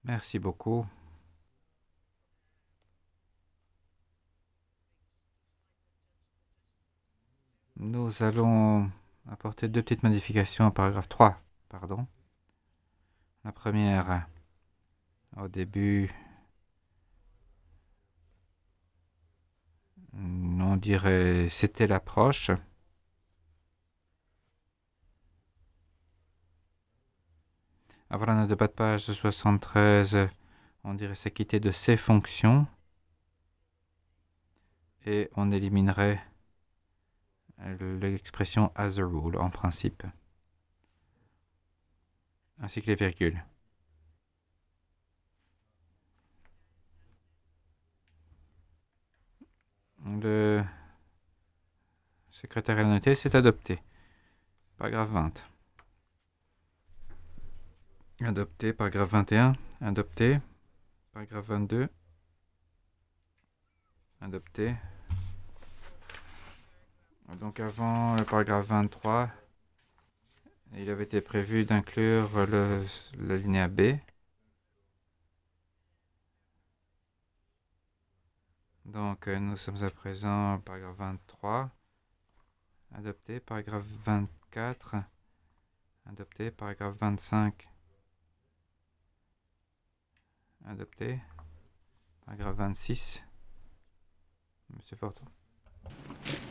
Merci beaucoup. Nous allons apporter deux petites modifications au paragraphe 3. Pardon. La première, au début, on dirait c'était l'approche. Avant la note de bas de page 73, on dirait s'acquitter de ses fonctions. Et on éliminerait l'expression as a rule en principe, ainsi que les virgules. Le secrétaire a noté, c'est adopté. Paragraphe 20. Adopté. Paragraphe 21. Adopté. Paragraphe 22. Adopté. Donc avant le paragraphe 23, il avait été prévu d'inclure l'alinéa B. Donc nous sommes à présent au paragraphe 23. Adopté. Paragraphe 24. Adopté. Paragraphe 25. Adopté. Paragraphe 26. Monsieur Forton.